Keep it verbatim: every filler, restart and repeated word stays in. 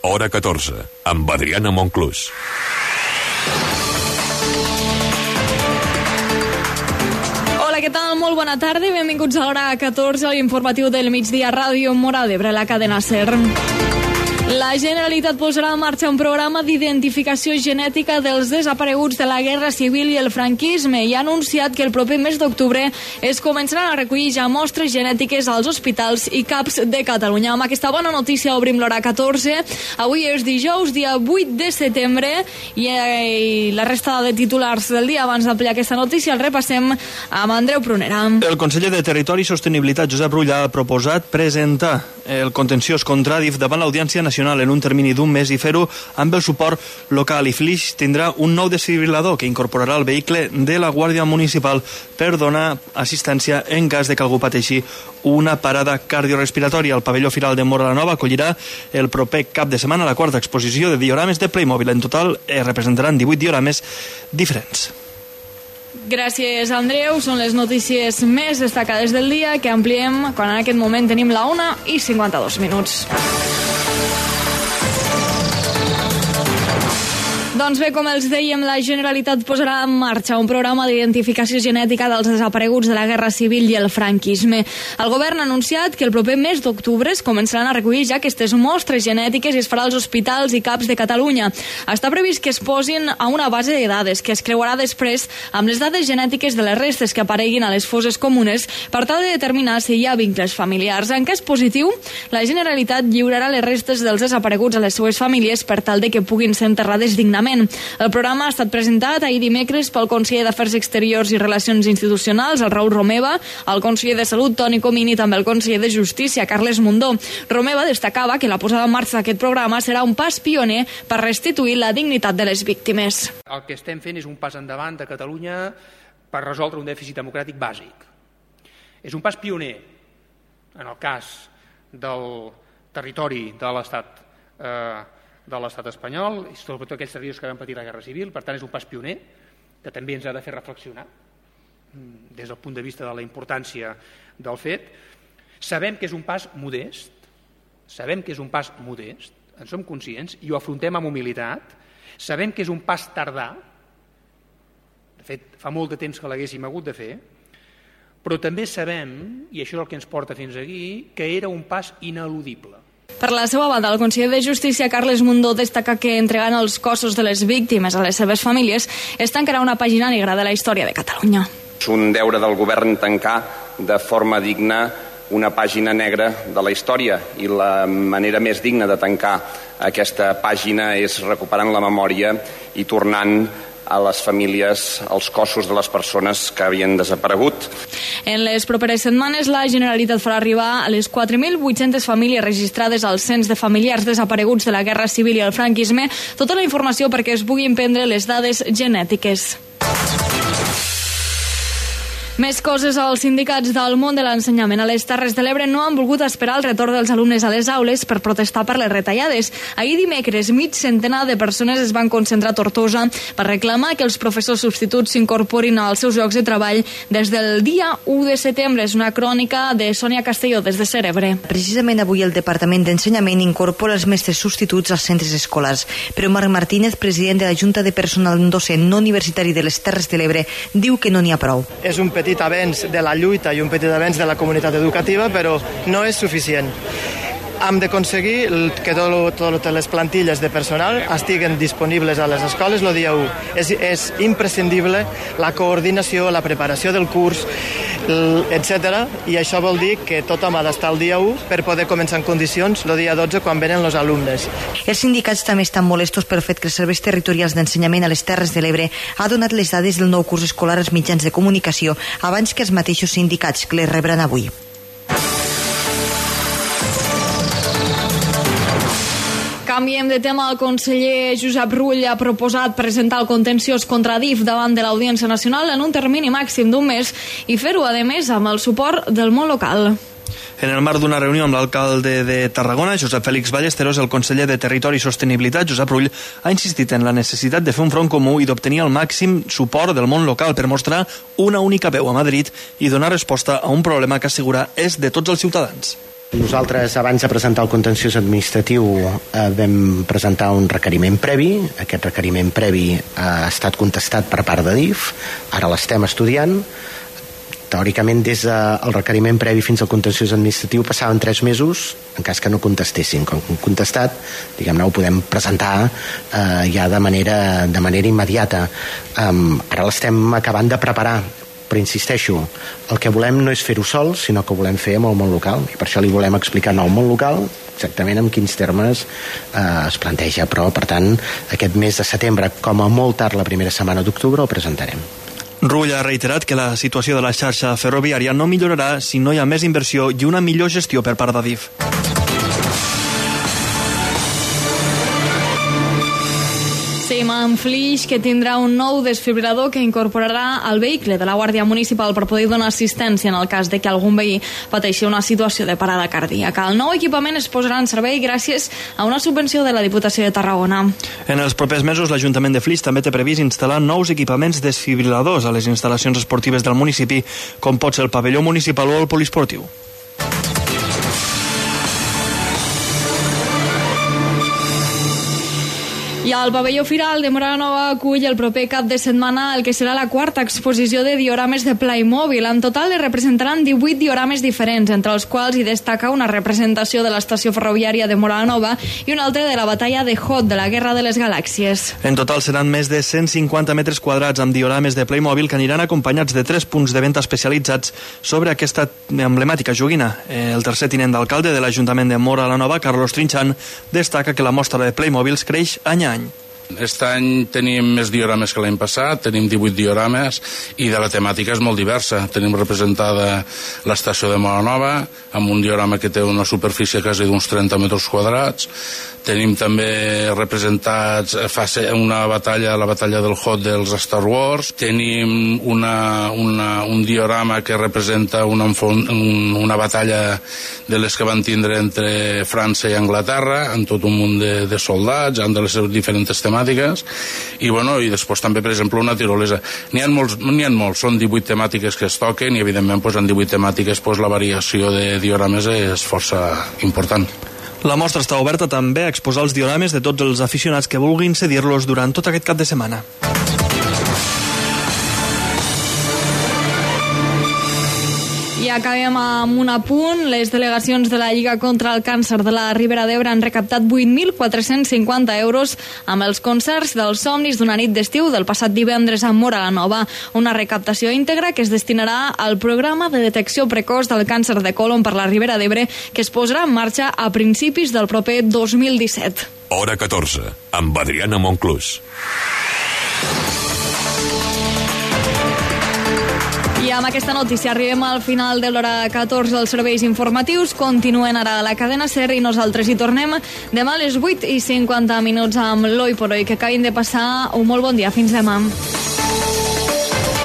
hora catorze, amb Adriana Monclús. Hola, què tal? Molt bona tarda i benvinguts a l'hora catorze, l'informatiu del migdia a Ràdio Mora d'Ebre, la cadena SER. La Generalitat posarà en marxa un programa d'identificació genètica dels desapareguts de la Guerra Civil i el franquisme i ha anunciat que el proper mes d'octubre es començaran a recollir ja mostres genètiques als hospitals i CAPs de Catalunya. Amb aquesta bona notícia obrim l'hora catorze. Avui és dijous, dia vuit de setembre, i, i la resta de titulars del dia abans d'ampliar aquesta notícia el repassem amb Andreu Prunera. El conseller de Territori i Sostenibilitat, Josep Rull, ha proposat presentar el contenciós contra Adif davant l'Audiència Nacional en un termini d'un mes i fer-ho amb el suport local. I Flix tindrà un nou desfibrilador que incorporarà el vehicle de la Guàrdia Municipal per donar assistència en cas de que algú pateixi una parada cardiorespiratòria. El pavelló Firal de Móra la Nova acollirà el proper cap de setmana la quarta exposició de diorames de Playmobil. En total es representaran divuit diorames diferents. Gràcies, Andreu. Són les notícies més destacades del dia que ampliem quan en aquest moment tenim la una i cinquanta-dos minuts. Doncs bé, com els dèiem, la Generalitat posarà en marxa un programa d'identificació genètica dels desapareguts de la Guerra Civil i el franquisme. El govern ha anunciat que el proper mes d'octubre es començaran a recollir ja aquestes mostres genètiques i es farà als hospitals i CAPs de Catalunya. Està previst que es posin a una base de dades que es creuarà després amb les dades genètiques de les restes que apareguin a les fosses comunes per tal de determinar si hi ha vincles familiars. En cas positiu, la Generalitat lliurarà les restes dels desapareguts a les seues famílies per tal de que puguin ser enterrades dignament. El programa ha estat presentat ahir dimecres pel conseller d'Afers Exteriors i Relacions Institucionals, el Raül Romeva, el conseller de Salut, Toni Comín, i també el conseller de Justícia, Carles Mundó. Romeva destacava que la posada en marxa d'aquest programa serà un pas pioner per restituir la dignitat de les víctimes. El que estem fent és un pas endavant de Catalunya per resoldre un dèficit democràtic bàsic. És un pas pioner en el cas del territori de l'Estat eh, de l'estat espanyol, i sobretot aquells territoris que van patir la Guerra Civil. Per tant, és un pas pioner que també ens ha de fer reflexionar des del punt de vista de la importància del fet. Sabem que és un pas modest, sabem que és un pas modest, en som conscients i ho afrontem amb humilitat. Sabem que és un pas tardà, de fet, fa molt de temps que l'haguéssim hagut de fer, però també sabem, i això és el que ens porta fins aquí, que era un pas ineludible. Per la seva banda, el conseller de Justícia, Carles Mundó, destaca que entregant els cossos de les víctimes a les seves famílies es tancarà una pàgina negra de la història de Catalunya. És un deure del govern tancar de forma digna una pàgina negra de la història, i la manera més digna de tancar aquesta pàgina és recuperant la memòria i tornant a les famílies els cossos de les persones que havien desaparegut. En les properes setmanes, la Generalitat farà arribar a les quatre mil vuit-centes famílies registrades al cens de familiars desapareguts de la Guerra Civil i el franquisme tota la informació perquè es puguin prendre les dades genètiques. Més coses. Els sindicats del món de l'ensenyament a les Terres de l'Ebre no han volgut esperar el retorn dels alumnes a les aules per protestar per les retallades. Ahir dimecres, mig centenar de persones es van concentrar a Tortosa per reclamar que els professors substituts s'incorporin als seus llocs de treball des del dia u de setembre. És una crònica de Sònia Castelló des de Cerebre. Precisament avui el Departament d'Ensenyament incorpora els mestres substituts als centres escolars. Però Marc Martínez, president de la Junta de Personal Docent No Universitari de les Terres de l'Ebre, diu que no n'hi ha prou. És un petit avenç de la lluita i un petit avenç de la comunitat educativa, però no és suficient. Hem d'aconseguir que totes les plantilles de personal estiguen disponibles a les escoles el dia u. És, és imprescindible la coordinació, la preparació del curs, etcètera. I això vol dir que tothom ha d'estar el dia u per poder començar en condicions el dia dotze quan venen els alumnes. Els sindicats també estan molestos pel fet que els serveis territorials d'ensenyament a les Terres de l'Ebre ha donat les dades del nou curs escolar als mitjans de comunicació abans que els mateixos sindicats que les rebran avui. Canviem de tema. El conseller Josep Rull ha proposat presentar el contenciós contra Adif davant de l'Audiència Nacional en un termini màxim d'un mes i fer-ho, a més, amb el suport del món local. En el marc d'una reunió amb l'alcalde de Tarragona, Josep Fèlix Ballesteros, el conseller de Territori i Sostenibilitat, Josep Rull, ha insistit en la necessitat de fer un front comú i d'obtenir el màxim suport del món local per mostrar una única veu a Madrid i donar resposta a un problema que assegura és de tots els ciutadans. Nosaltres, abans de presentar el contenciós administratiu, eh, vam presentar un requeriment previ. Aquest requeriment previ ha estat contestat per part de D I F. Ara l'estem estudiant. Teòricament, des del requeriment previ fins al contenciós administratiu passaven tres mesos en cas que no contestessin. Com que han contestat, diguem-ne, ho podem presentar eh, ja de manera, de manera immediata. Um, ara l'estem acabant de preparar, però insisteixo, el que volem no és fer-ho sol, sinó que ho volem fer amb el món local, i per això li volem explicar al món local exactament en quins termes eh, es planteja. Però, per tant, aquest mes de setembre, com a molt tard la primera setmana d'octubre, el presentarem. Rull ha reiterat que la situació de la xarxa ferroviària no millorarà si no hi ha més inversió i una millor gestió per part d'Adif. Seguim amb Flix, que tindrà un nou desfibrilador que incorporarà al vehicle de la Guàrdia Municipal per poder donar assistència en el cas de que algun veí pateixi una situació de parada cardíaca. El nou equipament es posarà en servei gràcies a una subvenció de la Diputació de Tarragona. En els propers mesos, l'Ajuntament de Flix també té previst instal·lar nous equipaments desfibriladors a les instal·lacions esportives del municipi, com pot ser el pavelló municipal o el poliesportiu. I el pavelló Firal de Móra la Nova acull el proper cap de setmana el que serà la quarta exposició de diorames de Playmobil. En total es representaran divuit diorames diferents, entre els quals hi destaca una representació de l'estació ferroviària de Móra la Nova i una altra de la batalla de Hoth, de la Guerra de les Galàxies. En total seran més de cent cinquanta metres quadrats amb diorames de Playmobil que aniran acompanyats de tres punts de venda especialitzats sobre aquesta emblemàtica joguina. El tercer tinent d'alcalde de l'Ajuntament de Móra la Nova, Carlos Trinxant, destaca que la mostra de Playmobils creix any a any. Aquest any tenim més diorames que l'any passat, tenim divuit diorames i de la temàtica és molt diversa. Tenim representada l'estació de Móra Nova amb un diorama que té una superfície quasi d'uns trenta metres quadrats. Tenim també representats una batalla, la batalla del Hoth dels Star Wars. Tenim una, una, un diorama que representa una, una batalla de les que van tindre entre França i Anglaterra, amb tot un munt de, de soldats, amb les diferents temàtiques. I, bueno, i després també, per exemple, una tirolesa. N'hi ha molts, n'hi ha molts, són divuit temàtiques que es toquen i, evidentment, doncs, en divuit temàtiques doncs, la variació de diorames és força important. La mostra està oberta també a exposar els diorames de tots els aficionats que vulguin cedir-los durant tot aquest cap de setmana. I acabem amb un apunt. Les delegacions de la Lliga contra el Càncer de la Ribera d'Ebre han recaptat vuit mil quatre-cents cinquanta euros amb els concerts dels somnis d'una nit d'estiu del passat divendres a Móra la Nova. Una recaptació íntegra que es destinarà al programa de detecció precoç del càncer de còlon per la Ribera d'Ebre, que es posarà en marxa a principis del proper dos mil disset. Hora catorze, amb Adriana Monclús. I amb aquesta notícia arribem al final de l'hora catorze dels serveis informatius. Continuen ara a la cadena SER i nosaltres hi tornem demà a les vuit i cinquanta minuts amb l'Oi por Hoy. Que acabin de passar un molt bon dia. Fins demà.